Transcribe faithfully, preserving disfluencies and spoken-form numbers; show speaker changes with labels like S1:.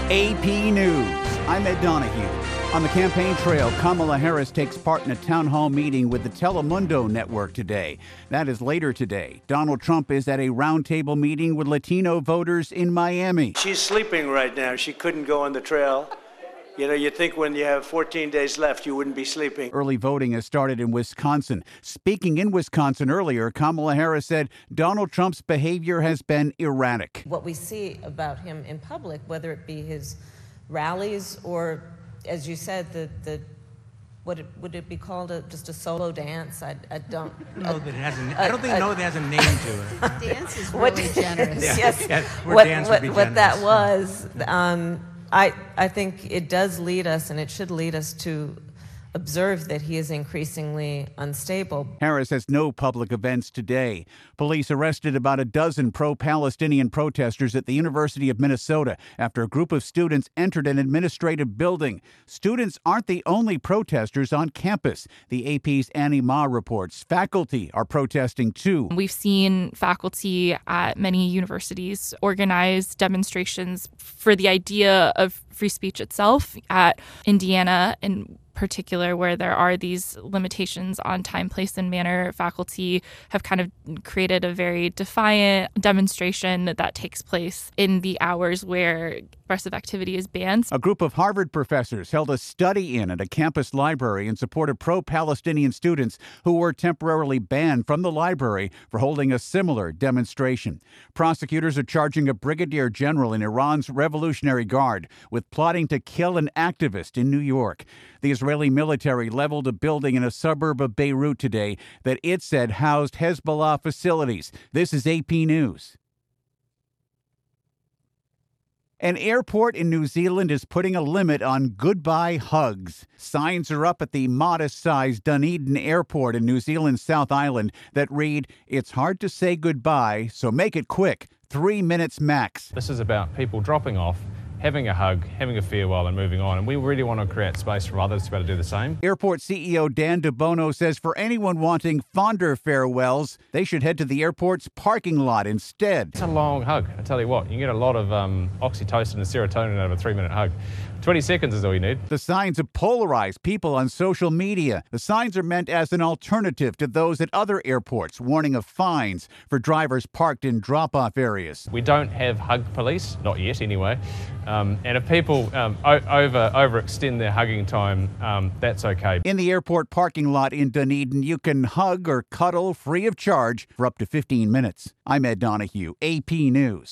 S1: A P News. I'm Ed Donahue. On the campaign trail, Kamala Harris takes part in a town hall meeting with the Telemundo network today. That is later today. Donald Trump is at a roundtable meeting with Latino voters in Miami.
S2: She's sleeping right now. She couldn't go on the trail. You know, you'd think when you have fourteen days left, you wouldn't be sleeping.
S1: Early voting has started in Wisconsin. Speaking in Wisconsin earlier, Kamala Harris said Donald Trump's behavior has been erratic.
S3: What we see about him in public, whether it be his rallies or, as you said, the, the would it, would it be called a, just a solo dance? I, I don't
S4: know that it has a, I don't think know that has a name to it.
S5: Dance is really
S3: what,
S5: generous.
S3: Yes,
S4: yeah, yeah,
S3: what,
S4: dance
S3: what,
S4: would be
S3: what that
S4: generous.
S3: was. Um, I, I think it does lead us, and it should lead us to observe that he is increasingly unstable.
S1: Harris has no public events today. Police arrested about a dozen pro-Palestinian protesters at the University of Minnesota after a group of students entered an administrative building. Students aren't the only protesters on campus. The A P's Annie Ma reports faculty are protesting too.
S6: We've seen faculty at many universities organize demonstrations for the idea of free speech itself. At Indiana in particular, where there are these limitations on time, place, and manner, faculty have kind of created a very defiant demonstration that takes place in the hours where expressive activity is banned.
S1: A group of Harvard professors held a study-in at a campus library in support of pro-Palestinian students who were temporarily banned from the library for holding a similar demonstration. Prosecutors are charging a brigadier general in Iran's Revolutionary Guard with plotting to kill an activist in New York. The Israeli military leveled a building in a suburb of Beirut today that it said housed Hezbollah facilities. This is A P News. An airport in New Zealand is putting a limit on goodbye hugs. Signs are up at the modest-sized Dunedin Airport in New Zealand's South Island that read, "It's hard to say goodbye, so make it quick. Three minutes max."
S7: This is about people dropping off, having a hug, having a farewell and moving on. And we really want to create space for others to be able to do the same.
S1: Airport C E O Dan DeBono says for anyone wanting fonder farewells, they should head to the airport's parking lot instead.
S7: It's a long hug. I tell you what, you can get a lot of um, oxytocin and serotonin out of a three-minute hug. twenty seconds is all you need.
S1: The signs have polarized people on social media. The signs are meant as an alternative to those at other airports, warning of fines for drivers parked in drop-off areas.
S7: We don't have hug police, not yet anyway. Um, and if people um, o- over overextend their hugging time, um, that's okay.
S1: In the airport parking lot in Dunedin, you can hug or cuddle free of charge for up to fifteen minutes. I'm Ed Donahue, A P News.